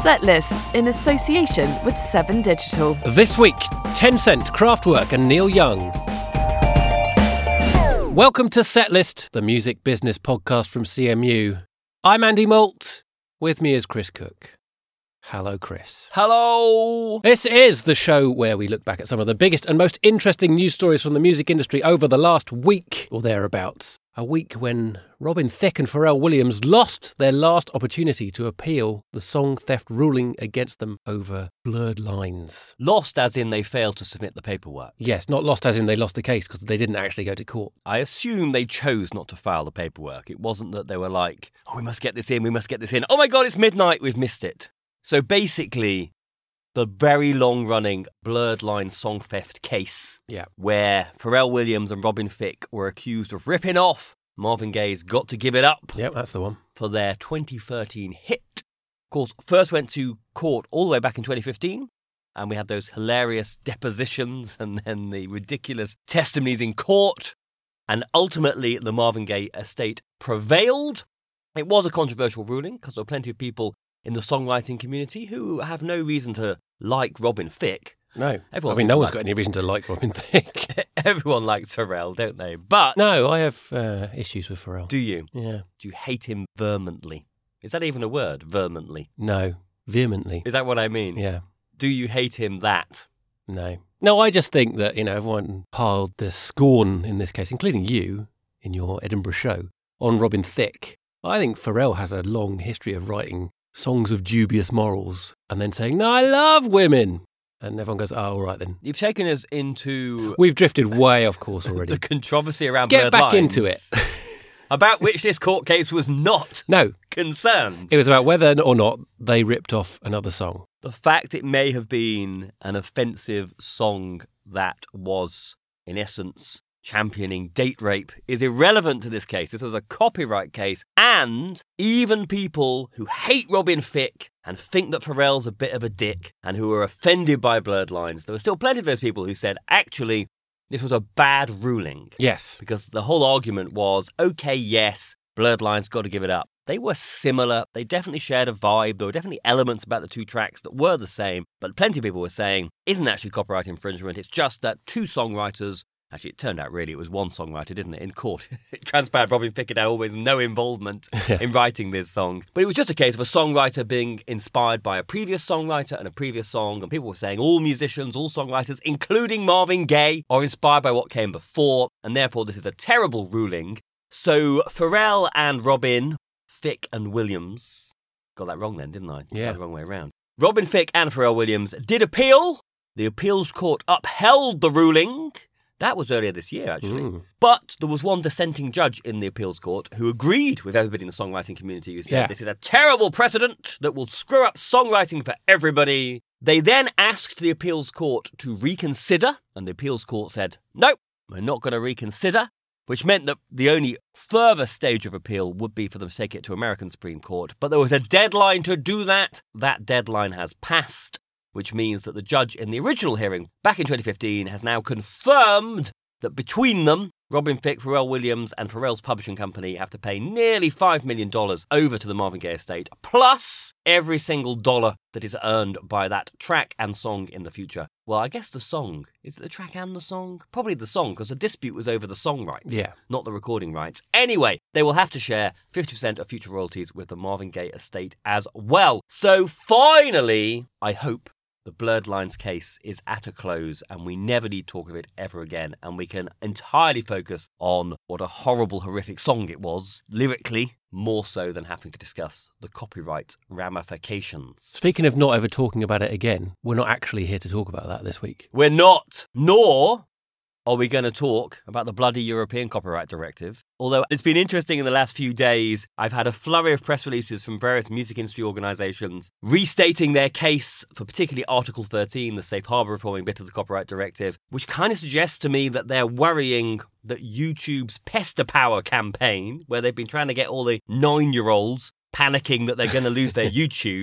Setlist in association with 7 Digital. This week, Tencent, Kraftwerk and Neil Young. Welcome to Setlist, the music business podcast from CMU. I'm Andy Moult. With me is Chris Cook. Hello, Chris. Hello! This is the show where we look back at some of the biggest and most interesting news stories from the music industry over the last week or thereabouts. A week when Robin Thicke and Pharrell Williams lost their last opportunity to appeal the song theft ruling against them over Blurred Lines. Lost as in they failed to submit the paperwork. Yes, not lost as in they lost the case because they didn't actually go to court. I assume they chose not to file the paperwork. It wasn't that they were like, we must get this in. Oh my God, it's midnight, we've missed it. So basically, the very long-running Blurred Lines song theft case, where Pharrell Williams and Robin Thicke were accused of ripping off Marvin Gaye's Got to Give It Up. Yep, that's the one. For their 2013 hit. Of course, first went to court all the way back in 2015, and we had those hilarious depositions and then the ridiculous testimonies in court, and ultimately the Marvin Gaye estate prevailed. It was a controversial ruling because there were plenty of people in the songwriting community who have no reason to like Robin Thicke. No. No one's got any reason to like Robin Thicke. Everyone likes Pharrell, don't they? But no, I have issues with Pharrell. Do you? Yeah. Do you hate him vehemently? Is that even a word, vehemently? No, vehemently. Is that what I mean? Yeah. Do you hate him that? No. No, I just think that, everyone piled the scorn in this case, including you in your Edinburgh show, on Robin Thicke. I think Pharrell has a long history of writing songs of dubious morals and then saying, no, I love women. And everyone goes, oh, all right then. You've taken us into... We've drifted way off course already. The controversy around Get Blurred back Lines, into it. about which this court case was not concerned. It was about whether or not they ripped off another song. The fact it may have been an offensive song that was, in essence, championing date rape is irrelevant to this case. This was a copyright case, and even people who hate Robin Thicke and think that Pharrell's a bit of a dick and who are offended by Blurred Lines, there were still plenty of those people who said, actually, this was a bad ruling. Yes. Because the whole argument was, okay, yes, Blurred Lines got to give it up. They were similar. They definitely shared a vibe. There were definitely elements about the two tracks that were the same. But plenty of people were saying, isn't actually copyright infringement. It's just that two songwriters. Actually, it turned out really it was one songwriter, didn't it, in court. It transpired Robin Thicke had always no involvement in writing this song. But it was just a case of a songwriter being inspired by a previous songwriter and a previous song. And people were saying all musicians, all songwriters, including Marvin Gaye, are inspired by what came before. And therefore, this is a terrible ruling. So Pharrell and Robin, Thicke and Williams, got that wrong then, didn't I? Yeah. Got the wrong way around. Robin Thicke and Pharrell Williams did appeal. The appeals court upheld the ruling. That was earlier this year, actually. But there was one dissenting judge in the appeals court who agreed with everybody in the songwriting community who said this is a terrible precedent that will screw up songwriting for everybody. They then asked the appeals court to reconsider, and the appeals court said, no, we're not going to reconsider, which meant that the only further stage of appeal would be for them to take it to American Supreme Court. But there was a deadline to do that. That deadline has passed, which means that the judge in the original hearing back in 2015 has now confirmed that between them, Robin Thicke, Pharrell Williams and Pharrell's publishing company have to pay nearly $5 million over to the Marvin Gaye estate, plus every single dollar that is earned by that track and song in the future. Well, I guess the song. Is it the track and the song? Probably the song, because the dispute was over the song rights, not the recording rights. Anyway, they will have to share 50% of future royalties with the Marvin Gaye estate as well. So finally, I hope the Blurred Lines case is at a close and we never need talk of it ever again, and we can entirely focus on what a horrible, horrific song it was, lyrically, more so than having to discuss the copyright ramifications. Speaking of not ever talking about it again, we're not actually here to talk about that this week. We're not, nor are we going to talk about the bloody European Copyright Directive. Although it's been interesting in the last few days, I've had a flurry of press releases from various music industry organisations restating their case for particularly Article 13, the safe harbour reforming bit of the Copyright Directive, which kind of suggests to me that they're worrying that YouTube's Pester Power campaign, where they've been trying to get all the 9-year-olds panicking that they're going to lose their YouTubes,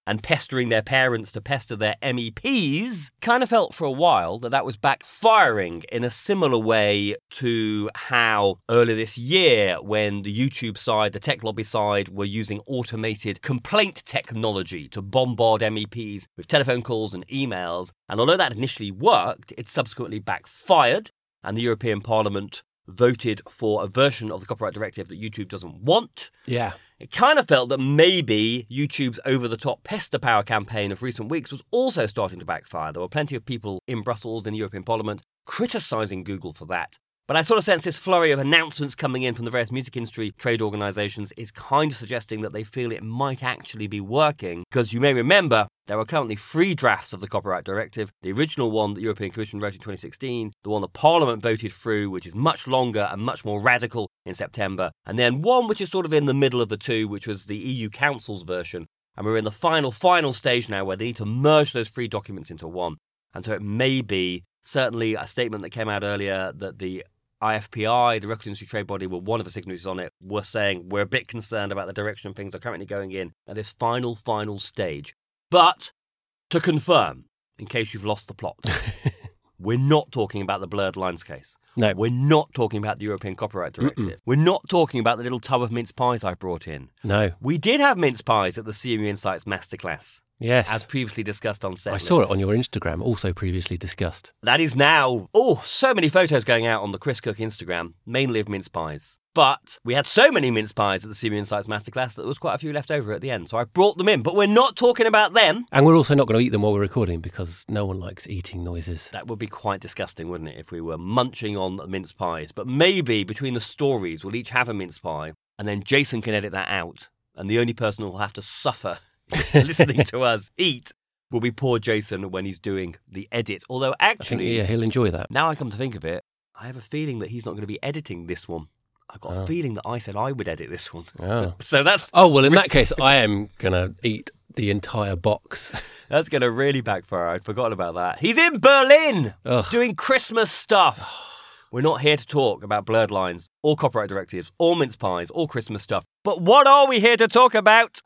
and pestering their parents to pester their MEPs, kind of felt for a while that was backfiring in a similar way to how earlier this year, when the YouTube side, the tech lobby side, were using automated complaint technology to bombard MEPs with telephone calls and emails. And although that initially worked, it subsequently backfired, and the European Parliament voted for a version of the copyright directive that YouTube doesn't want. Yeah. It kind of felt that maybe YouTube's over-the-top pester power campaign of recent weeks was also starting to backfire. There were plenty of people in Brussels, in the European Parliament, criticising Google for that. But I sort of sense this flurry of announcements coming in from the various music industry trade organisations is kind of suggesting that they feel it might actually be working. Because you may remember, there are currently 3 drafts of the copyright directive. The original one that the European Commission wrote in 2016, the one that Parliament voted through, which is much longer and much more radical, in September, and then one which is sort of in the middle of the two, which was the EU Council's version. And we're in the final stage now where they need to merge those 3 documents into one. And so it may be certainly a statement that came out earlier that the IFPI, the Record Industry Trade Body, were one of the signatories on it, were saying we're a bit concerned about the direction things are currently going in at this final stage. But to confirm, in case you've lost the plot, we're not talking about the blurred lines case. No. We're not talking about the European Copyright Directive. Mm-mm. We're not talking about the little tub of mince pies I brought in. No. We did have mince pies at the CMU Insights Masterclass. Yes. As previously discussed on Setlist. I saw it on your Instagram, also previously discussed. That is now, so many photos going out on the Chris Cook Instagram, mainly of mince pies. But we had so many mince pies at the CMU Insights Masterclass that there was quite a few left over at the end. So I brought them in, but we're not talking about them. And we're also not going to eat them while we're recording because no one likes eating noises. That would be quite disgusting, wouldn't it, if we were munching on mince pies. But maybe between the stories, we'll each have a mince pie and then Jason can edit that out. And the only person who will have to suffer listening to us eat will be poor Jason when he's doing the edit. Although actually, he'll enjoy that. Now I come to think of it, I have a feeling that he's not going to be editing this one. I've got a feeling that I said I would edit this one. Oh. So that's... Oh, well, in that case, I am going to eat the entire box. That's going to really backfire. I'd forgotten about that. He's in Berlin doing Christmas stuff. We're not here to talk about blurred lines or copyright directives or mince pies or Christmas stuff. But what are we here to talk about?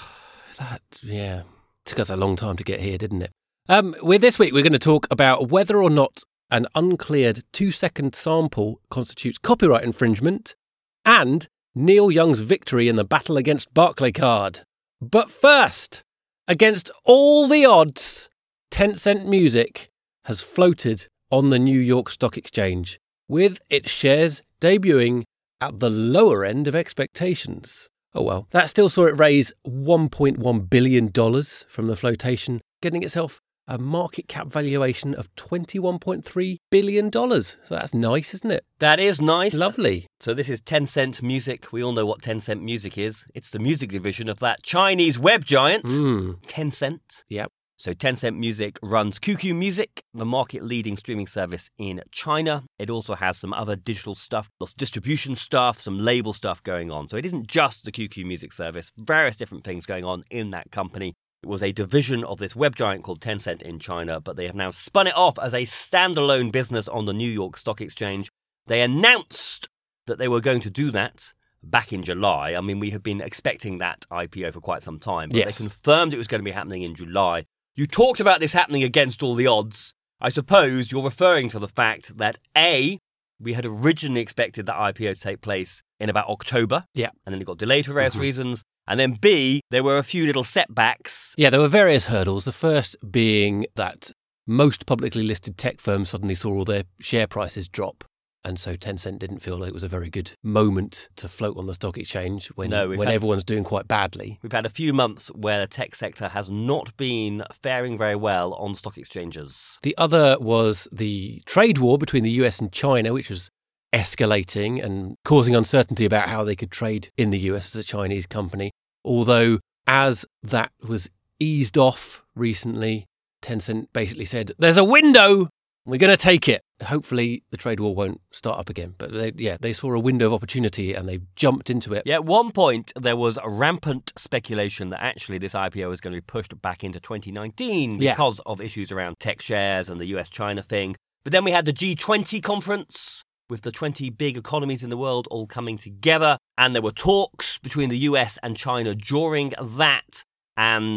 Took us a long time to get here, didn't it? This week, we're going to talk about whether or not an uncleared 2-second sample constitutes copyright infringement and Neil Young's victory in the battle against Barclaycard. But first, against all the odds, Tencent Music has floated on the New York Stock Exchange, with its shares debuting at the lower end of expectations. Oh well, that still saw it raise $1.1 billion from the flotation, getting itself a market cap valuation of $21.3 billion. So that's nice, isn't it? That is nice. Lovely. So this is Tencent Music. We all know what Tencent Music is. It's the music division of that Chinese web giant, Tencent. Yep. So Tencent Music runs QQ Music, the market-leading streaming service in China. It also has some other digital stuff, lots of distribution stuff, some label stuff going on. So it isn't just the QQ Music service, various different things going on in that company. It was a division of this web giant called Tencent in China, but they have now spun it off as a standalone business on the New York Stock Exchange. They announced that they were going to do that back in July. I mean, we have been expecting that IPO for quite some time, but yes, they confirmed it was going to be happening in July. You talked about this happening against all the odds. I suppose you're referring to the fact that A, we had originally expected that IPO to take place in about October. Yeah. And then it got delayed for various reasons. And then B, there were a few little setbacks. Yeah, there were various hurdles. The first being that most publicly listed tech firms suddenly saw all their share prices drop. And so Tencent didn't feel like it was a very good moment to float on the stock exchange when everyone's doing quite badly. We've had a few months where the tech sector has not been faring very well on stock exchanges. The other was the trade war between the US and China, which was escalating and causing uncertainty about how they could trade in the US as a Chinese company. Although, as that was eased off recently, Tencent basically said, there's a window, we're going to take it. Hopefully the trade war won't start up again. But they saw a window of opportunity and they jumped into it. Yeah, at one point there was a rampant speculation that actually this IPO was going to be pushed back into 2019 because of issues around tech shares and the US-China thing. But then we had the G20 conference with the 20 big economies in the world all coming together. And there were talks between the US and China during that. And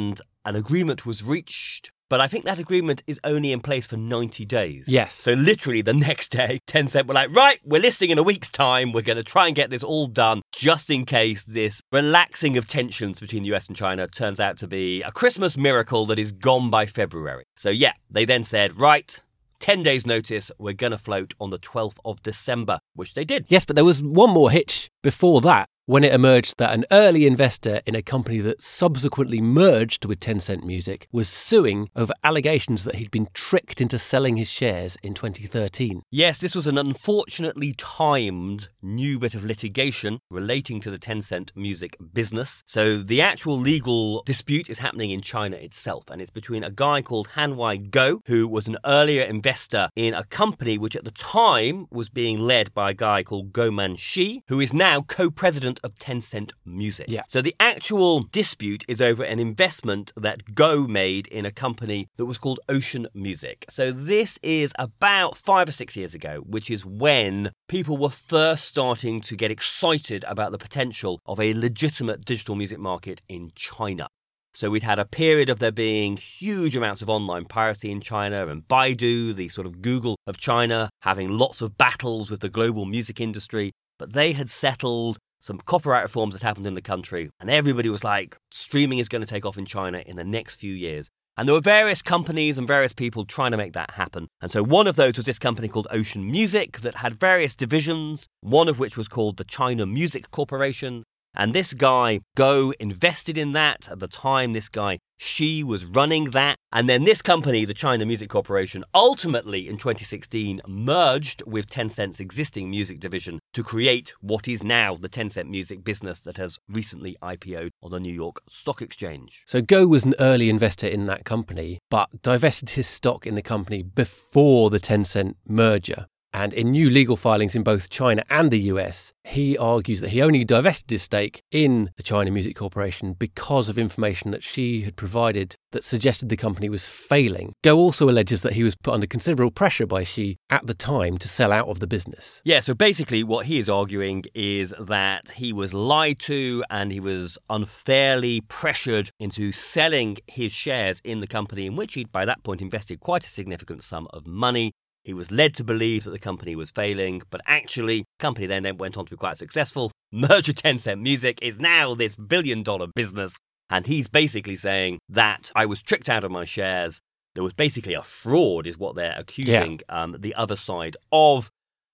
an agreement was reached. But I think that agreement is only in place for 90 days. Yes. So literally the next day, Tencent were like, right, we're listing in a week's time. We're going to try and get this all done just in case this relaxing of tensions between the US and China turns out to be a Christmas miracle that is gone by February. So yeah, they then said, right, 10 days notice, we're going to float on the 12th of December, which they did. Yes, but there was one more hitch before that, when it emerged that an early investor in a company that subsequently merged with Tencent Music was suing over allegations that he'd been tricked into selling his shares in 2013. Yes, this was an unfortunately timed new bit of litigation relating to the Tencent Music business. So the actual legal dispute is happening in China itself, and it's between a guy called Hanwei Go, who was an earlier investor in a company which at the time was being led by a guy called Go Manxi, who is now co-president of Tencent Music. Yeah. So the actual dispute is over an investment that Go made in a company that was called Ocean Music. So this is about 5 or 6 years ago, which is when people were first starting to get excited about the potential of a legitimate digital music market in China. So we'd had a period of there being huge amounts of online piracy in China, and Baidu, the sort of Google of China, having lots of battles with the global music industry. But they had settled some copyright reforms that happened in the country, and everybody was like, streaming is going to take off in China in the next few years. And there were various companies and various people trying to make that happen. And so one of those was this company called Ocean Music that had various divisions, one of which was called the China Music Corporation. And this guy, Go, invested in that. At the time, this guy, Xi, was running that. And then this company, the China Music Corporation, ultimately in 2016 merged with Tencent's existing music division to create what is now the Tencent Music business that has recently IPO'd on the New York Stock Exchange. So Go was an early investor in that company, but divested his stock in the company before the Tencent merger. And in new legal filings in both China and the US, he argues that he only divested his stake in the China Music Corporation because of information that Xi had provided that suggested the company was failing. Go also alleges that he was put under considerable pressure by Xi at the time to sell out of the business. Yeah, so basically what he is arguing is that he was lied to and he was unfairly pressured into selling his shares in the company in which he'd by that point invested quite a significant sum of money. He was led to believe that the company was failing, but actually, the company then went on to be quite successful. Merger Tencent Music is now this billion-dollar business, and he's basically saying that I was tricked out of my shares. There was basically a fraud, is what they're accusing the other side of.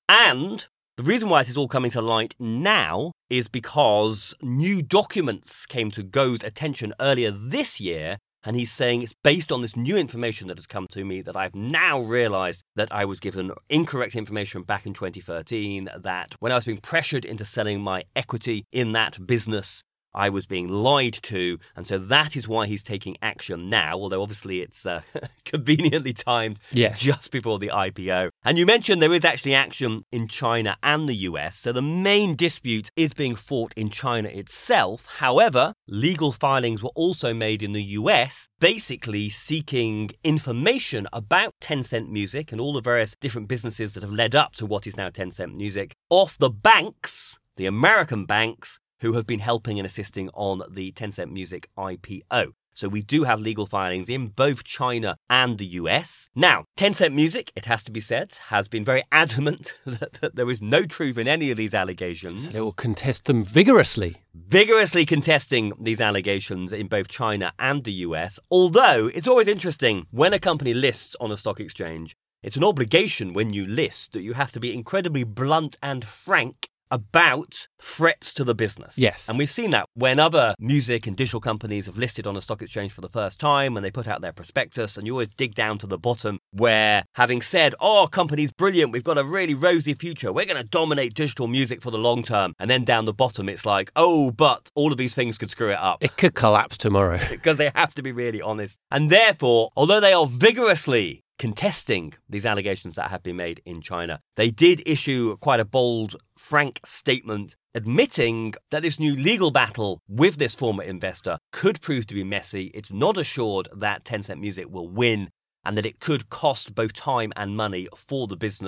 And the reason why this is all coming to light now is because new documents came to Go's attention earlier this year. And he's saying it's based on this new information that has come to me that I've now realised that I was given incorrect information back in 2013, that when I was being pressured into selling my equity in that business, I was being lied to. And so that is why he's taking action now, although obviously it's conveniently timed just before the IPO. And you mentioned there is actually action in China and the US. So the main dispute is being fought in China itself. However, legal filings were also made in the US, basically seeking information about Tencent Music and all the various different businesses that have led up to what is now Tencent Music off the banks, the American banks, who have been helping and assisting on the Tencent Music IPO. So we do have legal filings in both China and the US. Now, Tencent Music, it has to be said, has been very adamant that there is no truth in any of these allegations. So they will contest them vigorously. Vigorously contesting these allegations in both China and the US. Although, it's always interesting, when a company lists on a stock exchange, it's an obligation when you list that you have to be incredibly blunt and frank about threats to the business. Yes. And we've seen that when other music and digital companies have listed on a stock exchange for the first time and they put out their prospectus, and you always dig down to the bottom where, having said, oh, company's brilliant, we've got a really rosy future, we're going to dominate digital music for the long term. And then down the bottom, it's like, oh, but all of these things could screw it up. It could collapse tomorrow. Because they have to be really honest. And therefore, although they are vigorously contesting these allegations that have been made in China, they did issue quite a bold, frank statement admitting that this new legal battle with this former investor could prove to be messy. It's not assured that Tencent Music will win and that it could cost both time and money for the business.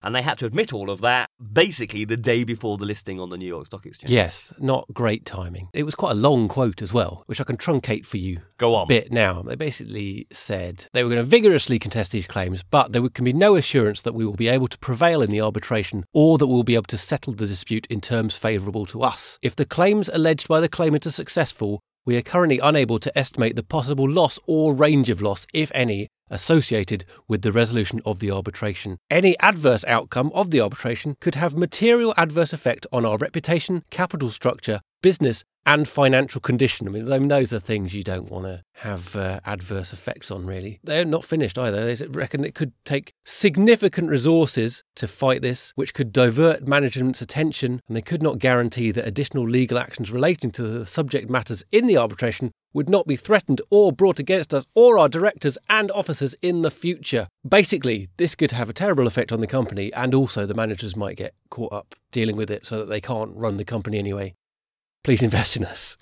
And they had to admit all of that basically the day before the listing on the New York Stock Exchange. Yes, not great timing. It was quite a long quote as well, which I can truncate for you Go on. a bit now. They basically said they were going to vigorously contest these claims, but there can be no assurance that we will be able to prevail in the arbitration or that we'll be able to settle the dispute in terms favourable to us. If the claims alleged by the claimant are successful, we are currently unable to estimate the possible loss or range of loss, if any, associated with the resolution of the arbitration. Any adverse outcome of the arbitration could have material adverse effect on our reputation, capital structure, business and financial condition. I mean, those are things you don't want to have adverse effects on, really. They're not finished either. They reckon it could take significant resources to fight this, which could divert management's attention, and they could not guarantee that additional legal actions relating to the subject matters in the arbitration would not be threatened or brought against us or our directors and officers in the future. Basically, this could have a terrible effect on the company, and also the managers might get caught up dealing with it so that they can't run the company anyway. Please invest in us.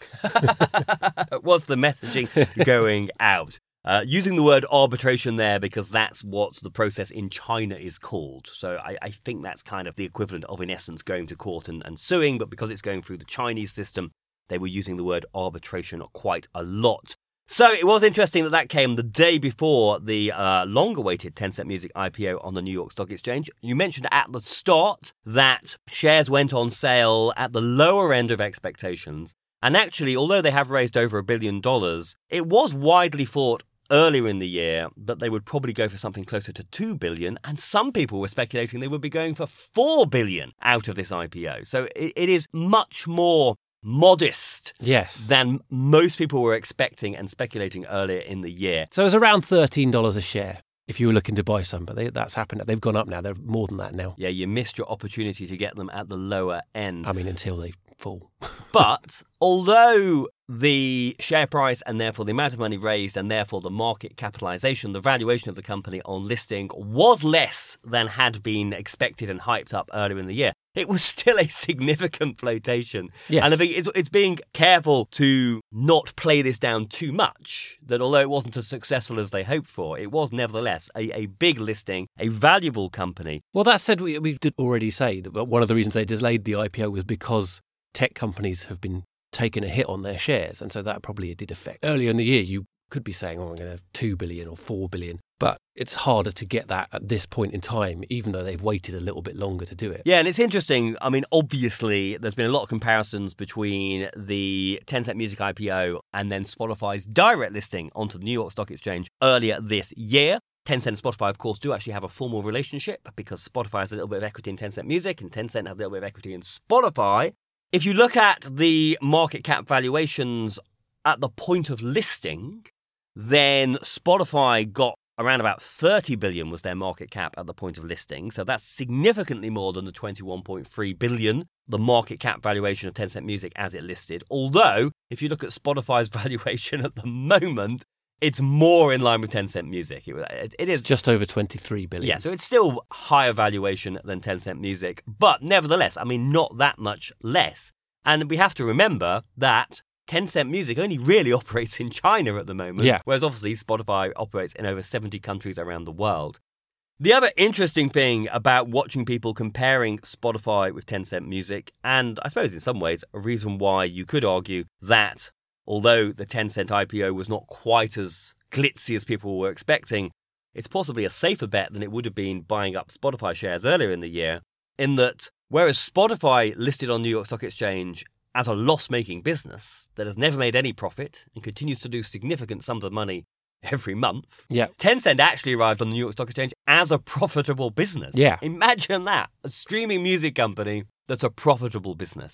What's the messaging going out? Using the word arbitration there because that's what the process in China is called. So I think that's kind of the equivalent of, in essence, going to court and suing, but because it's going through the Chinese system, they were using the word arbitration quite a lot. So it was interesting that came the day before the long-awaited Tencent Music IPO on the New York Stock Exchange. You mentioned at the start that shares went on sale at the lower end of expectations. And actually, although they have raised over $1 billion, it was widely thought earlier in the year that they would probably go for something closer to $2 billion. And some people were speculating they would be going for $4 billion out of this IPO. So it is much more modest than most people were expecting and speculating earlier in the year. So it was around $13 a share if you were looking to buy some, but that's happened. They've gone up now. They're more than that now. Yeah, you missed your opportunity to get them at the lower end. I mean, until they fall. But although the share price and therefore the amount of money raised and therefore the market capitalization, the valuation of the company on listing was less than had been expected and hyped up earlier in the year, it was still a significant flotation. Yes. And I think it's being careful to not play this down too much, that although it wasn't as successful as they hoped for, it was nevertheless a big listing, a valuable company. Well, that said, we did already say that one of the reasons they delayed the IPO was because tech companies have been taking a hit on their shares, and so that probably did affect. Earlier in the year, you could be saying, we're going to have 2 billion or 4 billion. But it's harder to get that at this point in time, even though they've waited a little bit longer to do it. Yeah, and it's interesting. I mean, obviously, there's been a lot of comparisons between the Tencent Music IPO and then Spotify's direct listing onto the New York Stock Exchange earlier this year. Tencent and Spotify, of course, do actually have a formal relationship because Spotify has a little bit of equity in Tencent Music and Tencent has a little bit of equity in Spotify. If you look at the market cap valuations at the point of listing, then Spotify got around about 30 billion was their market cap at the point of listing. So that's significantly more than the 21.3 billion, the market cap valuation of Tencent Music as it listed. Although, if you look at Spotify's valuation at the moment, it's more in line with Tencent Music. It is just over 23 billion. Yeah, so it's still higher valuation than Tencent Music. But nevertheless, I mean, not that much less. And we have to remember that Tencent Music only really operates in China at the moment, whereas obviously Spotify operates in over 70 countries around the world. The other interesting thing about watching people comparing Spotify with Tencent Music, and I suppose in some ways a reason why you could argue that although the Tencent IPO was not quite as glitzy as people were expecting, it's possibly a safer bet than it would have been buying up Spotify shares earlier in the year, in that whereas Spotify listed on New York Stock Exchange as a loss-making business that has never made any profit and continues to do significant sums of money every month, Tencent actually arrived on the New York Stock Exchange as a profitable business. Yeah. Imagine that. A streaming music company that's a profitable business.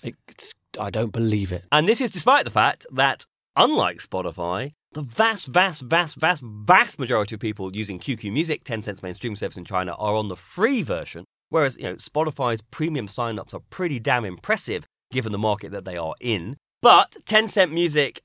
I don't believe it. And this is despite the fact that, unlike Spotify, the vast majority of people using QQ Music, Tencent's main streaming service in China, are on the free version, whereas Spotify's premium sign-ups are pretty damn impressive given the market that they are in. But Tencent Music,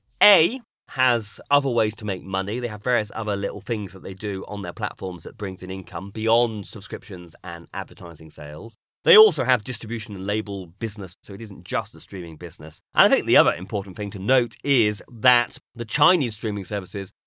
has other ways to make money. They have various other little things that they do on their platforms that brings in income beyond subscriptions and advertising sales. They also have distribution and label business, so it isn't just a streaming business. And I think the other important thing to note is that the Chinese streaming services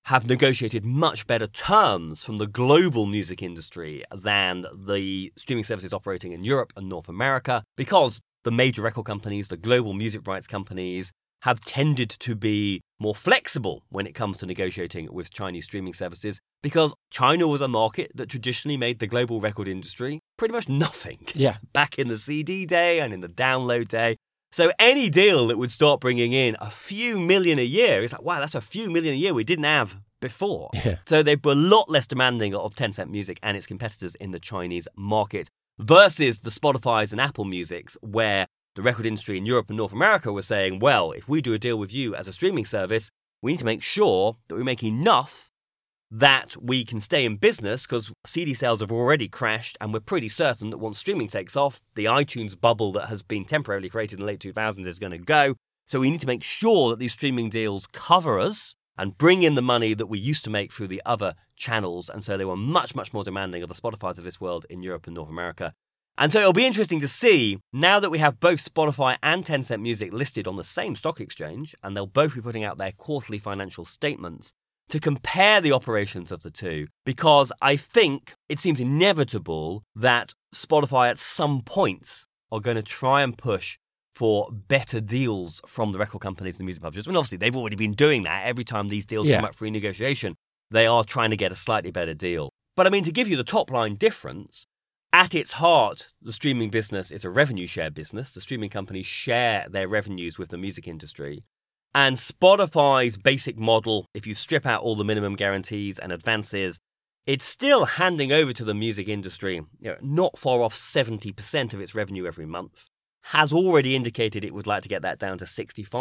have negotiated much better terms from the global music industry than the streaming services operating in Europe and North America, because the major record companies, the global music rights companies, have tended to be more flexible when it comes to negotiating with Chinese streaming services, because China was a market that traditionally made the global record industry pretty much nothing. Yeah. Back in the CD day and in the download day. So any deal that would start bringing in a few million a year, it's like, wow, that's a few million a year we didn't have before. Yeah. So they were a lot less demanding of Tencent Music and its competitors in the Chinese market versus the Spotifys and Apple Musics, where the record industry in Europe and North America was saying, well, if we do a deal with you as a streaming service, we need to make sure that we make enough that we can stay in business, because CD sales have already crashed, and we're pretty certain that once streaming takes off, the iTunes bubble that has been temporarily created in the late 2000s is going to go. So we need to make sure that these streaming deals cover us and bring in the money that we used to make through the other channels. And so they were much, much more demanding of the Spotifys of this world in Europe and North America. And so it'll be interesting to see, now that we have both Spotify and Tencent Music listed on the same stock exchange, and they'll both be putting out their quarterly financial statements, to compare the operations of the two, because I think it seems inevitable that Spotify at some point are going to try and push for better deals from the record companies and the music publishers. I mean, obviously, they've already been doing that. Every time these deals come up for renegotiation, they are trying to get a slightly better deal. But I mean, to give you the top line difference, at its heart, the streaming business is a revenue share business. The streaming companies share their revenues with the music industry. And Spotify's basic model, if you strip out all the minimum guarantees and advances, it's still handing over to the music industry, not far off 70% of its revenue every month. Has already indicated it would like to get that down to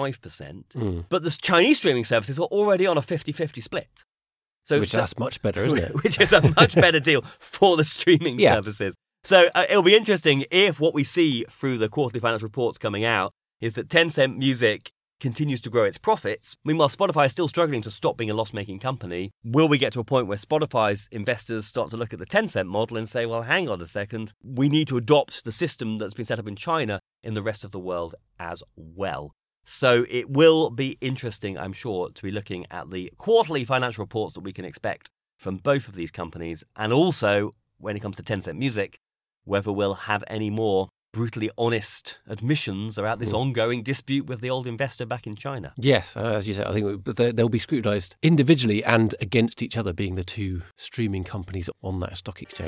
65%. But the Chinese streaming services are already on a 50-50 split. That's much better, isn't it? Which is a much better deal for the streaming services. So it'll be interesting if what we see through the quarterly financial reports coming out is that Tencent Music continues to grow its profits. Meanwhile, Spotify is still struggling to stop being a loss-making company. Will we get to a point where Spotify's investors start to look at the Tencent model and say, well, hang on a second, we need to adopt the system that's been set up in China in the rest of the world as well? So it will be interesting, I'm sure, to be looking at the quarterly financial reports that we can expect from both of these companies, and also, when it comes to Tencent Music, whether we'll have any more brutally honest admissions about this ongoing dispute with the old investor back in China. Yes, as you said, I think they'll be scrutinised individually and against each other, being the two streaming companies on that stock exchange.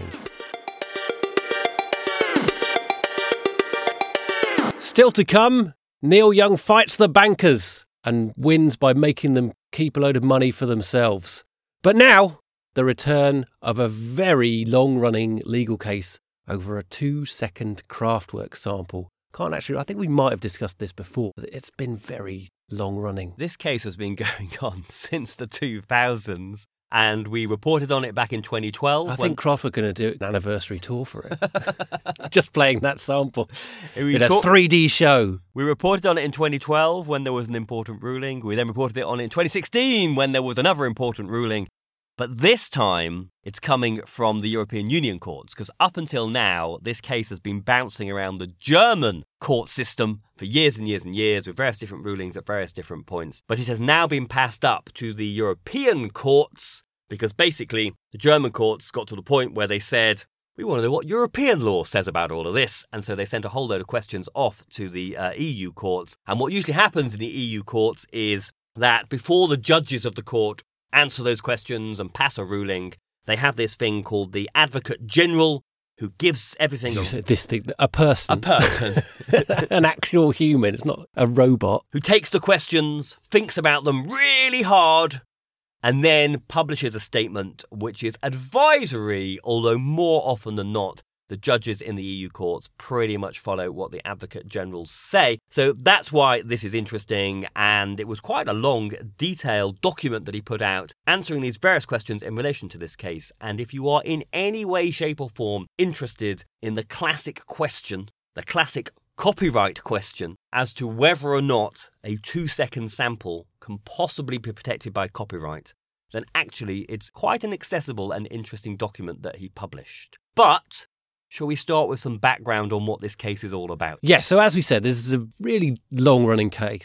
Still to come, Neil Young fights the bankers and wins by making them keep a load of money for themselves. But now, the return of a very long-running legal case over a 2-second Kraftwerk sample. I think we might have discussed this before. It's been very long-running. This case has been going on since the 2000s, and we reported on it back in 2012. I think Kraftwerk are going to do an anniversary tour for it. Just playing that sample in a 3D show. We reported on it in 2012 when there was an important ruling. We then reported it on in 2016 when there was another important ruling. But this time, it's coming from the European Union courts, because up until now, this case has been bouncing around the German court system for years and years and years, with various different rulings at various different points. But it has now been passed up to the European courts, because basically, the German courts got to the point where they said, we want to know what European law says about all of this. And so they sent a whole load of questions off to the EU courts. And what usually happens in the EU courts is that before the judges of the court answer those questions and pass a ruling, they have this thing called the Advocate General, who gives everything... A person. An actual human. It's not a robot. Who takes the questions, thinks about them really hard, and then publishes a statement which is advisory, although more often than not, the judges in the EU courts pretty much follow what the Advocate Generals say. So that's why this is interesting, and it was quite a long, detailed document that he put out answering these various questions in relation to this case. And if you are in any way, shape or form interested in the classic question, the classic copyright question, as to whether or not a 2-second sample can possibly be protected by copyright, then actually it's quite an accessible and interesting document that he published. But shall we start with some background on what this case is all about? Yes, so as we said, this is a really long-running case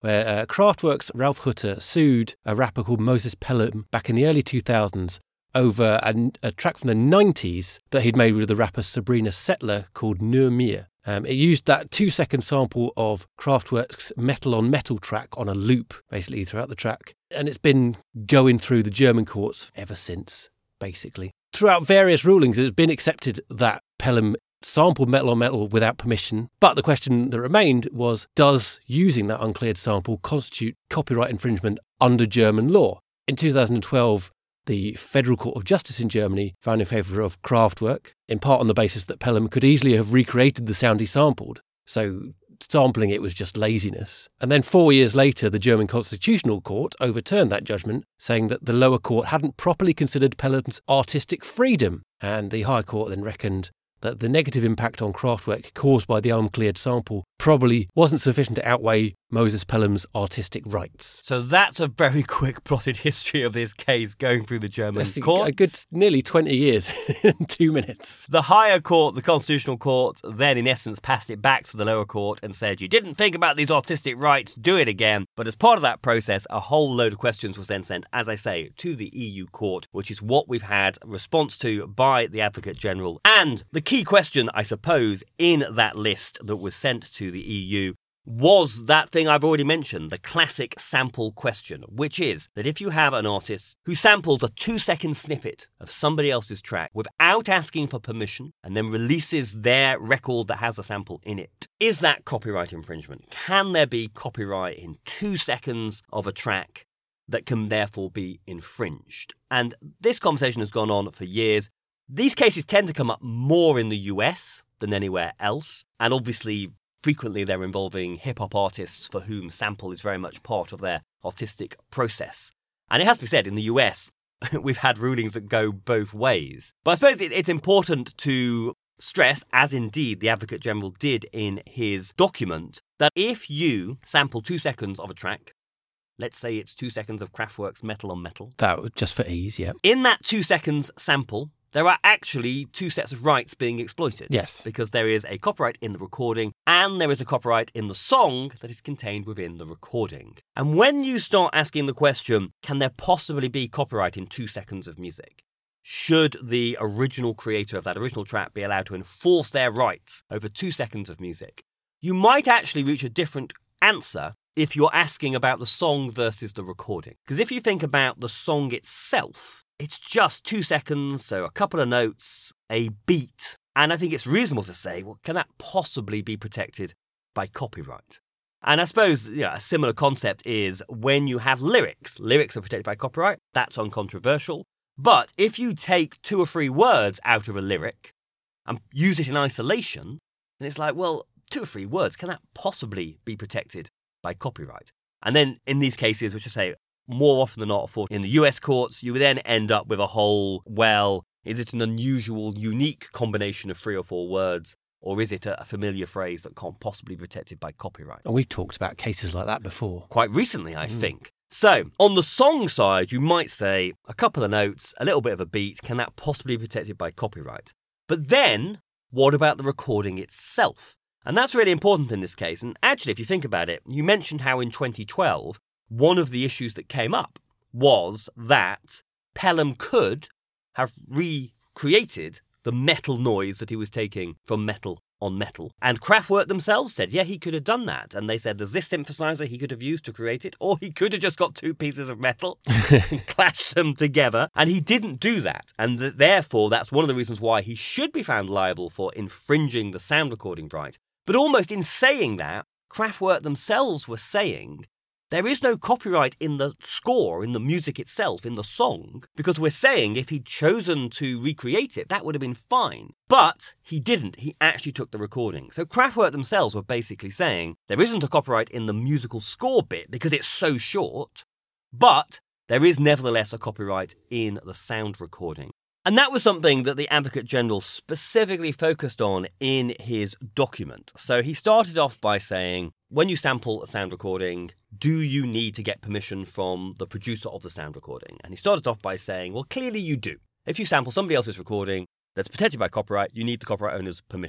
where Kraftwerk's Ralf Hutter sued a rapper called Moses Pelham back in the early 2000s over a track from the 90s that he'd made with the rapper Sabrina Settler called Nur Mir. It used that 2-second sample of Kraftwerk's Metal on Metal track on a loop, basically, throughout the track. And it's been going through the German courts ever since, basically. Throughout various rulings, it's been accepted that Pelham sampled Metal on Metal without permission. But the question that remained was, does using that uncleared sample constitute copyright infringement under German law? In 2012, the Federal Court of Justice in Germany found in favour of Kraftwerk, in part on the basis that Pelham could easily have recreated the sound he sampled. So sampling it was just laziness. And then 4 years later, the German Constitutional Court overturned that judgment, saying that the lower court hadn't properly considered Pelham's artistic freedom. And the higher court then reckoned that the negative impact on Kraftwerk caused by the uncleared sample probably wasn't sufficient to outweigh Moses Pelham's artistic rights. So that's a very quick plotted history of this case going through the German courts. A good nearly 20 years in 2 minutes. The higher court, the Constitutional Court, then in essence passed it back to the lower court and said, you didn't think about these artistic rights, do it again. But as part of that process, a whole load of questions was then sent, as I say, to the EU court, which is what we've had a response to by the Advocate General. And the key question, I suppose, in that list that was sent to the EU was that thing I've already mentioned, the classic sample question, which is that if you have an artist who samples a 2-second snippet of somebody else's track without asking for permission and then releases their record that has a sample in it, is that copyright infringement? Can there be copyright in 2 seconds of a track that can therefore be infringed? And this conversation has gone on for years. These cases tend to come up more in the US than anywhere else, and obviously frequently they're involving hip-hop artists for whom sample is very much part of their artistic process. And it has to be said, in the US, we've had rulings that go both ways. But I suppose it's important to stress, as indeed the Advocate General did in his document, that if you sample 2 seconds of a track, let's say it's 2 seconds of Kraftwerk's Metal on Metal. That was just for ease, yeah. In that 2 seconds sample, there are actually 2 sets of rights being exploited. Yes. Because there is a copyright in the recording and there is a copyright in the song that is contained within the recording. And when you start asking the question, can there possibly be copyright in 2 seconds of music? Should the original creator of that original track be allowed to enforce their rights over 2 seconds of music? You might actually reach a different answer if you're asking about the song versus the recording. Because if you think about the song itself, it's just 2 seconds, so a couple of notes, a beat. And I think it's reasonable to say, well, can that possibly be protected by copyright? And I suppose a similar concept is when you have lyrics. Lyrics are protected by copyright. That's uncontroversial. But if you take 2 or 3 words out of a lyric and use it in isolation, then it's like, well, 2 or 3 words, can that possibly be protected by copyright? And then in these cases, which I say, more often than not, in the US courts, you would then end up with a whole, well, is it an unusual, unique combination of 3 or 4 words, or is it a familiar phrase that can't possibly be protected by copyright? And we've talked about cases like that before. Quite recently, I think. So, on the song side, you might say a couple of notes, a little bit of a beat, can that possibly be protected by copyright? But then, what about the recording itself? And that's really important in this case. And actually, if you think about it, you mentioned how in 2012, one of the issues that came up was that Pelham could have recreated the metal noise that he was taking from Metal on Metal. And Kraftwerk themselves said, yeah, he could have done that. And they said there's this synthesizer he could have used to create it, or he could have just got 2 pieces of metal and clashed them together. And he didn't do that. And therefore, that's one of the reasons why he should be found liable for infringing the sound recording right. But almost in saying that, Kraftwerk themselves were saying there is no copyright in the score, in the music itself, in the song, because we're saying if he'd chosen to recreate it, that would have been fine. But he didn't. He actually took the recording. So Kraftwerk themselves were basically saying there isn't a copyright in the musical score bit because it's so short, but there is nevertheless a copyright in the sound recording. And that was something that the Advocate General specifically focused on in his document. So he started off by saying, when you sample a sound recording, do you need to get permission from the producer of the sound recording? And he started off by saying, well, clearly you do. If you sample somebody else's recording that's protected by copyright, you need the copyright owner's permission.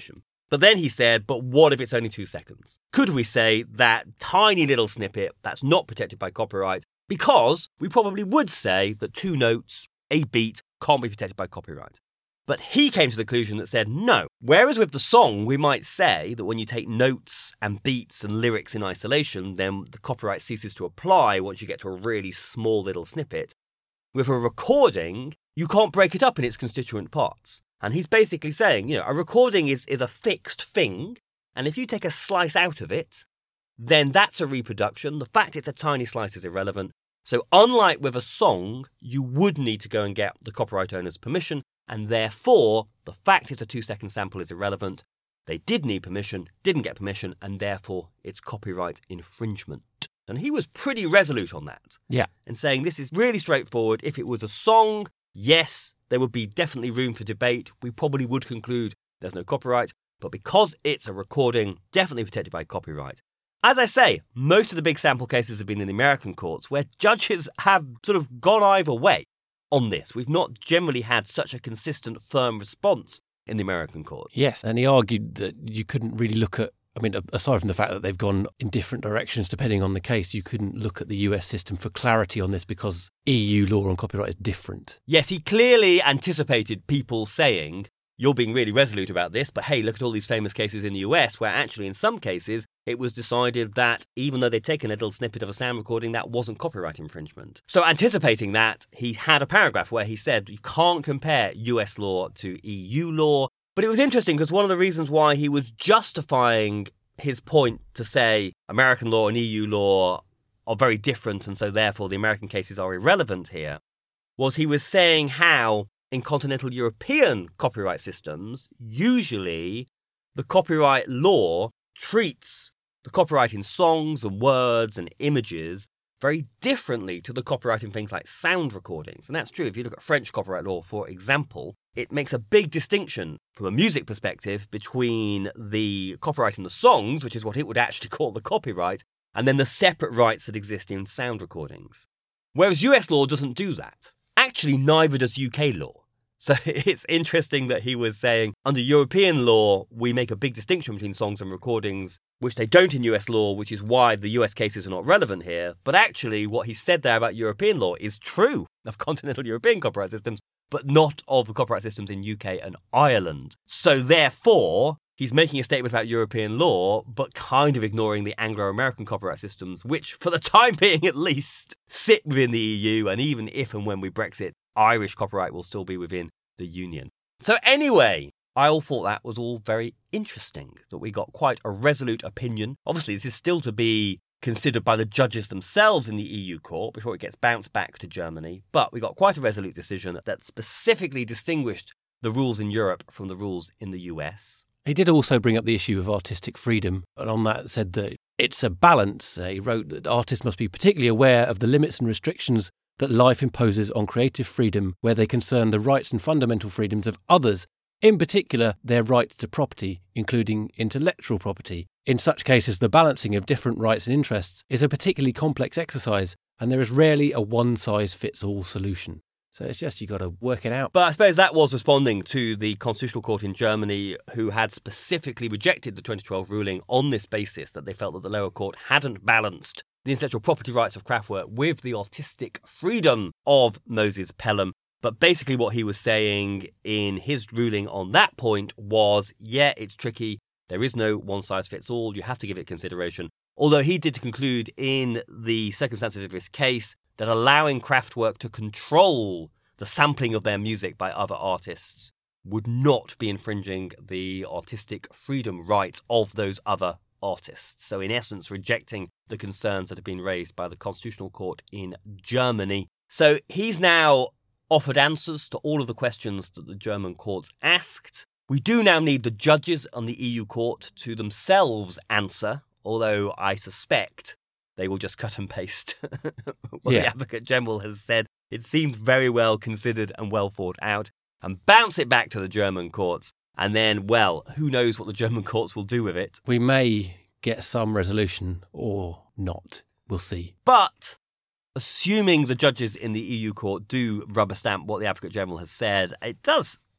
But then he said, but what if it's only 2 seconds? Could we say that tiny little snippet that's not protected by copyright? Because we probably would say that 2 notes, a beat, can't be protected by copyright. But he came to the conclusion that said no. Whereas with the song, we might say that when you take notes and beats and lyrics in isolation, then the copyright ceases to apply once you get to a really small little snippet. With a recording, you can't break it up in its constituent parts. And he's basically saying, a recording is a fixed thing, and if you take a slice out of it, then that's a reproduction. The fact it's a tiny slice is irrelevant. So unlike with a song, you would need to go and get the copyright owner's permission, and therefore, the fact it's a 2-second sample is irrelevant. They did need permission, didn't get permission, and therefore it's copyright infringement. And he was pretty resolute on that. Yeah. And saying this is really straightforward. If it was a song, yes, there would be definitely room for debate. We probably would conclude there's no copyright. But because it's a recording, definitely protected by copyright. As I say, most of the big sample cases have been in the American courts where judges have sort of gone either way on this. We've not generally had such a consistent, firm response in the American court. Yes, and he argued that you couldn't really look at, aside from the fact that they've gone in different directions depending on the case, you couldn't look at the US system for clarity on this because EU law on copyright is different. Yes, he clearly anticipated people saying, you're being really resolute about this, but hey, look at all these famous cases in the US where actually in some cases it was decided that even though they'd taken a little snippet of a sound recording, that wasn't copyright infringement. So anticipating that, he had a paragraph where he said you can't compare US law to EU law. But it was interesting because one of the reasons why he was justifying his point to say American law and EU law are very different and so therefore the American cases are irrelevant here was he was saying how in continental European copyright systems, usually the copyright law treats the copyright in songs and words and images very differently to the copyright in things like sound recordings. And that's true. If you look at French copyright law, for example, it makes a big distinction from a music perspective between the copyright in the songs, which is what it would actually call the copyright, and then the separate rights that exist in sound recordings. Whereas US law doesn't do that. Actually, neither does UK law. So it's interesting that he was saying, under European law, we make a big distinction between songs and recordings, which they don't in US law, which is why the US cases are not relevant here. But actually, what he said there about European law is true of continental European copyright systems, but not of the copyright systems in UK and Ireland. So therefore, he's making a statement about European law, but kind of ignoring the Anglo-American copyright systems, which, for the time being at least, sit within the EU, and even if and when we Brexit, Irish copyright will still be within the Union. So anyway, I all thought that was all very interesting, that we got quite a resolute opinion. Obviously, this is still to be considered by the judges themselves in the EU court before it gets bounced back to Germany, but we got quite a resolute decision that specifically distinguished the rules in Europe from the rules in the US. He did also bring up the issue of artistic freedom, and on that said that it's a balance. He wrote that artists must be particularly aware of the limits and restrictions that life imposes on creative freedom where they concern the rights and fundamental freedoms of others, in particular their right to property, including intellectual property. In such cases, the balancing of different rights and interests is a particularly complex exercise, and there is rarely a one-size-fits-all solution. So it's just you got to work it out. But I suppose that was responding to the Constitutional Court in Germany, who had specifically rejected the 2012 ruling on this basis, that they felt that the lower court hadn't balanced the intellectual property rights of Kraftwerk with the artistic freedom of Moses Pelham. But basically what he was saying in his ruling on that point was, yeah, it's tricky. There is no one-size-fits-all. You have to give it consideration. Although he did conclude in the circumstances of this case that allowing Kraftwerk to control the sampling of their music by other artists would not be infringing the artistic freedom rights of those other artists. So in essence, rejecting the concerns that have been raised by the Constitutional Court in Germany. So he's now offered answers to all of the questions that the German courts asked. We do now need the judges on the EU court to themselves answer, although I suspect they will just cut and paste what the Advocate General has said. It seemed very well considered and well thought out, and bounce it back to the German courts. And then, well, who knows what the German courts will do with it. We may get some resolution or not. We'll see. But assuming the judges in the EU court do rubber stamp what the Advocate General has said, it does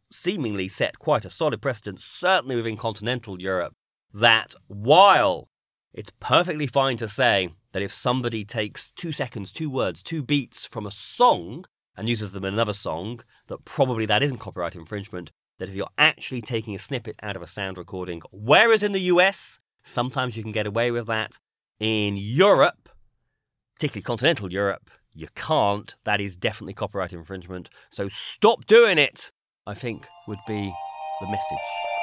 seemingly set quite a solid precedent, certainly within continental Europe, that while it's perfectly fine to say that if somebody takes 2 seconds, 2 words, 2 beats from a song and uses them in another song, that probably that isn't copyright infringement, that if you're actually taking a snippet out of a sound recording, whereas in the US, sometimes you can get away with that, in Europe, particularly continental Europe, you can't. That is definitely copyright infringement. So stop doing it, I think, would be the message.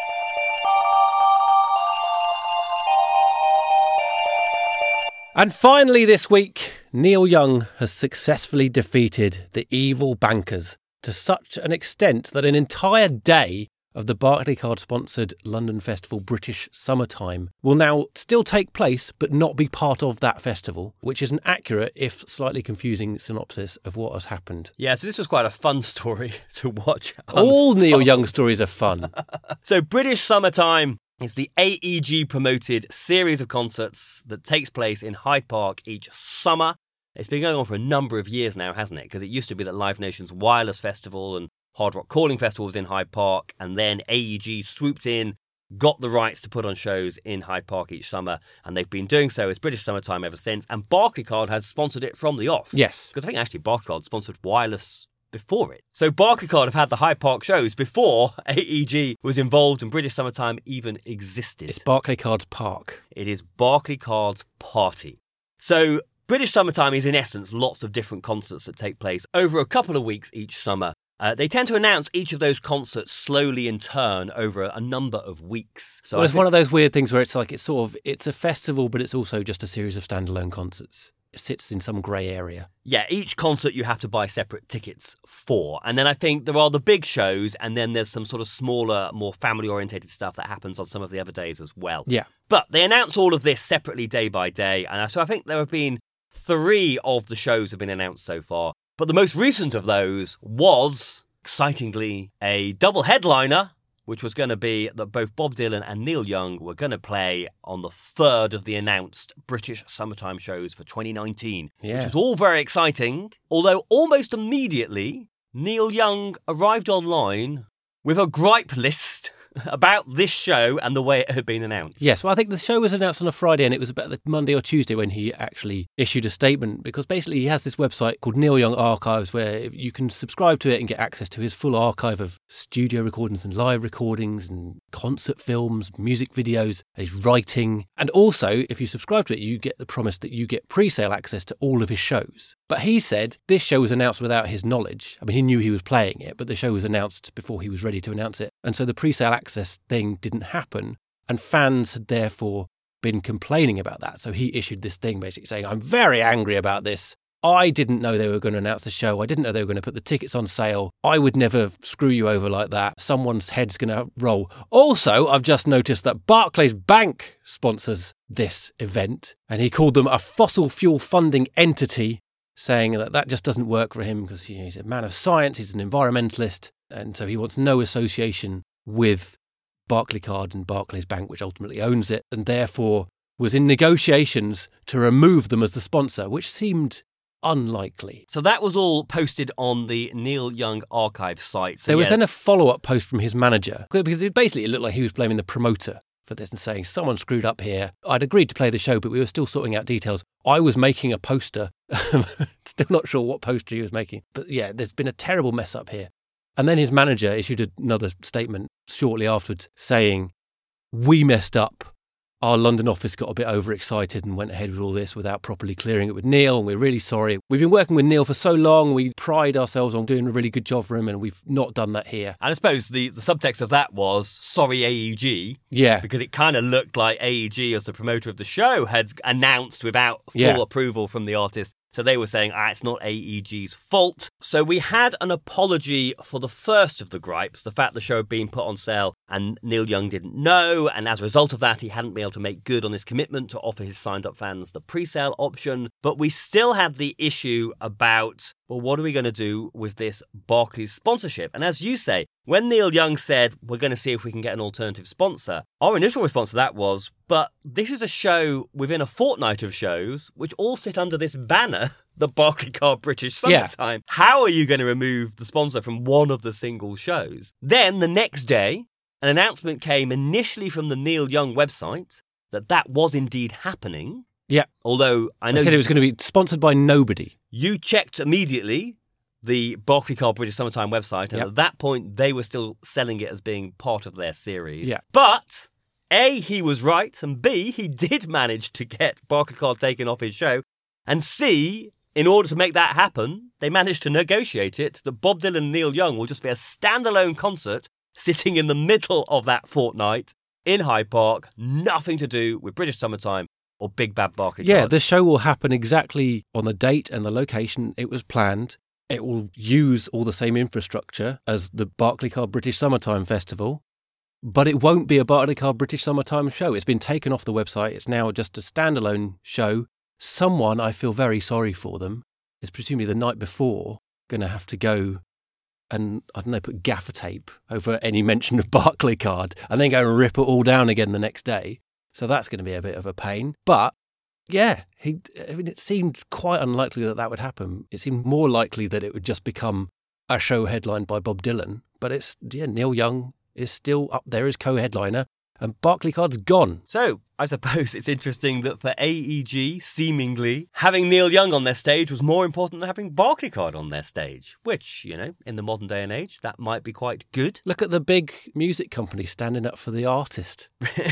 And finally this week, Neil Young has successfully defeated the evil bankers to such an extent that an entire day of the Barclaycard-sponsored London Festival British Summertime will now still take place but not be part of that festival, which is an accurate, if slightly confusing, synopsis of what has happened. Yeah, so this was quite a fun story to watch. All Neil Young stories are fun. So British Summertime is the AEG-promoted series of concerts that takes place in Hyde Park each summer. It's been going on for a number of years now, hasn't it? Because it used to be that Live Nation's Wireless Festival and Hard Rock Calling Festival was in Hyde Park, and then AEG swooped in, got the rights to put on shows in Hyde Park each summer, and they've been doing so as British Summertime ever since, and Barclaycard has sponsored it from the off. Yes. Because I think actually Barclaycard sponsored Wireless before it. So Barclaycard have had the Hyde Park shows before AEG was involved and British Summertime even existed. It's Barclaycard's Park. It is Barclaycard's party. So British Summertime is in essence lots of different concerts that take place over a couple of weeks each summer. They tend to announce each of those concerts slowly in turn over a number of weeks. So it's one of those weird things where it's like it's a festival, but it's also just a series of standalone concerts. It sits in some grey area. Yeah, each concert you have to buy separate tickets for. And then I think there are the big shows, and then there's some sort of smaller, more family-orientated stuff that happens on some of the other days as well. Yeah. But they announce all of this separately day by day, and so I think there have been 3 of the shows have been announced so far. But the most recent of those was, excitingly, a double headliner, which was going to be that both Bob Dylan and Neil Young were going to play on the 3rd of the announced British Summertime shows for 2019, yeah. Which was all very exciting. Although almost immediately, Neil Young arrived online with a gripe list about this show and the way it had been announced. Yes, well, I think the show was announced on a Friday and it was about the Monday or Tuesday when he actually issued a statement, because basically he has this website called Neil Young Archives where you can subscribe to it and get access to his full archive of studio recordings and live recordings and concert films, music videos, his writing. And also, if you subscribe to it, you get the promise that you get pre-sale access to all of his shows. But he said this show was announced without his knowledge. I mean, he knew he was playing it, but the show was announced before he was ready to announce it. And so the pre-sale access thing didn't happen. And fans had therefore been complaining about that. So he issued this thing basically saying, I'm very angry about this. I didn't know they were going to announce the show. I didn't know they were going to put the tickets on sale. I would never screw you over like that. Someone's head's going to roll. Also, I've just noticed that Barclays Bank sponsors this event. And he called them a fossil fuel funding entity, saying that just doesn't work for him because he's a man of science, he's an environmentalist, and so he wants no association with Barclaycard and Barclays Bank, which ultimately owns it, and therefore was in negotiations to remove them as the sponsor, which seemed unlikely. So that was all posted on the Neil Young Archive site. So there was then a follow-up post from his manager, because it looked like he was blaming the promoter for this and saying, someone screwed up here. I'd agreed to play the show, but we were still sorting out details. I was making a poster. Still not sure what poster he was making. But yeah, there's been a terrible mess up here. And then his manager issued another statement shortly afterwards saying, we messed up. Our London office got a bit overexcited and went ahead with all this without properly clearing it with Neil, and we're really sorry. We've been working with Neil for so long, we pride ourselves on doing a really good job for him, and we've not done that here. And I suppose the subtext of that was, sorry AEG. Yeah. Because it kind of looked like AEG, as the promoter of the show, had announced without full approval from the artist. So they were saying, it's not AEG's fault. So we had an apology for the first of the gripes, the fact the show had been put on sale and Neil Young didn't know. And as a result of that, he hadn't been able to make good on his commitment to offer his signed-up fans the pre-sale option. But we still had the issue about well, what are we going to do with this Barclays sponsorship? And as you say, when Neil Young said, we're going to see if we can get an alternative sponsor, our initial response to that was, but this is a show within a fortnight of shows, which all sit under this banner, the Barclaycard British Summertime. Yeah. How are you going to remove the sponsor from one of the single shows? Then the next day, an announcement came initially from the Neil Young website that was indeed happening. Yeah. Although I know they said it was going to be sponsored by nobody. You checked immediately the Barclaycard British Summertime website, and at that point they were still selling it as being part of their series. Yeah. But A, he was right, and B, he did manage to get Barclaycard taken off his show, and C, in order to make that happen, they managed to negotiate it that Bob Dylan and Neil Young will just be a standalone concert sitting in the middle of that fortnight in Hyde Park, nothing to do with British Summertime or Big Bad Barclaycard. Yeah, the show will happen exactly on the date and the location it was planned. It will use all the same infrastructure as the Barclaycard British Summertime Festival, but it won't be a Barclaycard British Summertime show. It's been taken off the website. It's now just a standalone show. Someone, I feel very sorry for them, is presumably the night before going to have to go and, I don't know, put gaffer tape over any mention of Barclaycard and then go and rip it all down again the next day. So that's going to be a bit of a pain. But, yeah, it seemed quite unlikely that would happen. It seemed more likely that it would just become a show headlined by Bob Dylan. But Neil Young is still up there as co-headliner, and Barclaycard's gone. So, I suppose it's interesting that for AEG, seemingly, having Neil Young on their stage was more important than having Barclaycard on their stage, which, in the modern day and age, that might be quite good. Look at the big music company standing up for the artist.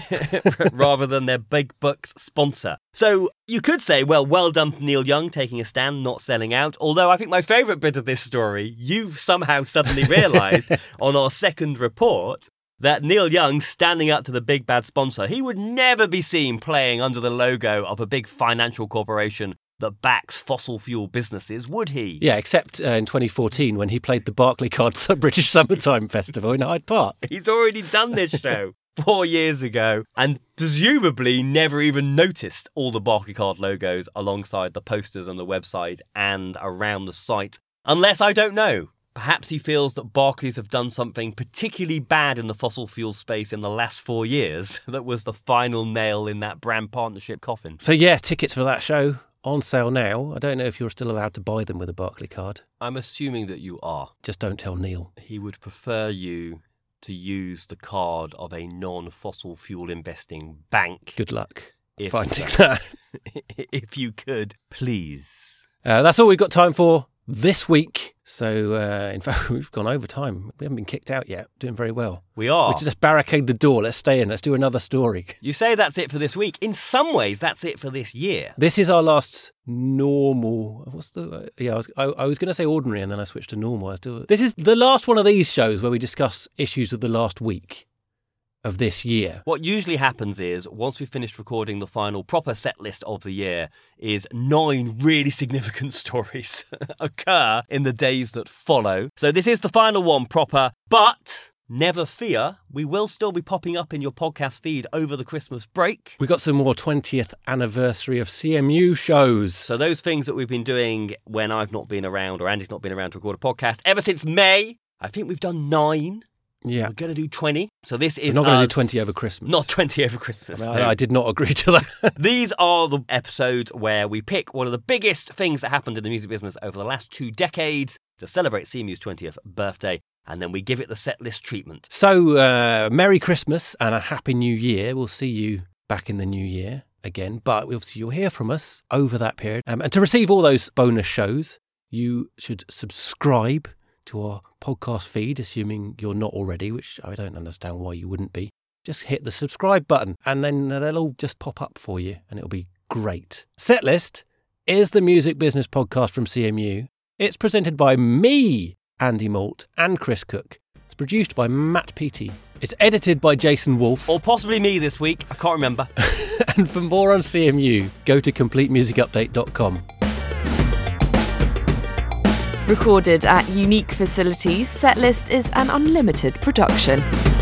Rather than their big bucks sponsor. So, you could say, well done Neil Young taking a stand, not selling out, although I think my favourite bit of this story, you've somehow suddenly realised on our second report, that Neil Young standing up to the big bad sponsor, he would never be seen playing under the logo of a big financial corporation that backs fossil fuel businesses, would he? Yeah, except in 2014 when he played the Barclaycard British Summertime Festival in Hyde Park. He's already done this show 4 years ago and presumably never even noticed all the Barclaycard logos alongside the posters on the website and around the site. Unless, I don't know, perhaps he feels that Barclays have done something particularly bad in the fossil fuel space in the last 4 years that was the final nail in that brand partnership coffin. So yeah, tickets for that show on sale now. I don't know if you're still allowed to buy them with a Barclaycard. I'm assuming that you are. Just don't tell Neil. He would prefer you to use the card of a non-fossil fuel investing bank. Good luck finding that. If you could, please. That's all we've got time for this week. So, in fact, we've gone over time. We haven't been kicked out yet. Doing very well. We are. We should just barricade the door. Let's stay in. Let's do another story. You say that's it for this week. In some ways, that's it for this year. This is our last normal... I was going to say ordinary, and then I switched to normal. This is the last one of these shows where we discuss issues of the last week of this year. What usually happens is, once we've finished recording the final proper set list of the year, is 9 really significant stories occur in the days that follow. So this is the final one proper, but never fear, we will still be popping up in your podcast feed over the Christmas break. We got some more 20th anniversary of CMU shows. So those things that we've been doing when I've not been around or Andy's not been around to record a podcast ever since May, I think we've done 9. Yeah. We're going to do 20. So this is We're not going to do 20 over Christmas. Not 20 over Christmas. I did not agree to that. These are the episodes where we pick one of the biggest things that happened in the music business over the last 2 decades to celebrate CMU's 20th birthday, and then we give it the set list treatment. So, Merry Christmas and a Happy New Year. We'll see you back in the new year again, but obviously you'll hear from us over that period. And to receive all those bonus shows, you should subscribe to our podcast feed, assuming you're not already, which I don't understand why you wouldn't be. Just hit the subscribe button and then they'll all just pop up for you and it'll be great. Setlist is the music business podcast from CMU. It's presented by me, Andy Malt, and Chris Cook. It's produced by Matt Peaty. It's edited by Jason Wolfe. Or possibly me this week, I can't remember. And for more on CMU, go to CompleteMusicUpdate.com. Recorded at unique facilities, Setlist is an unlimited production.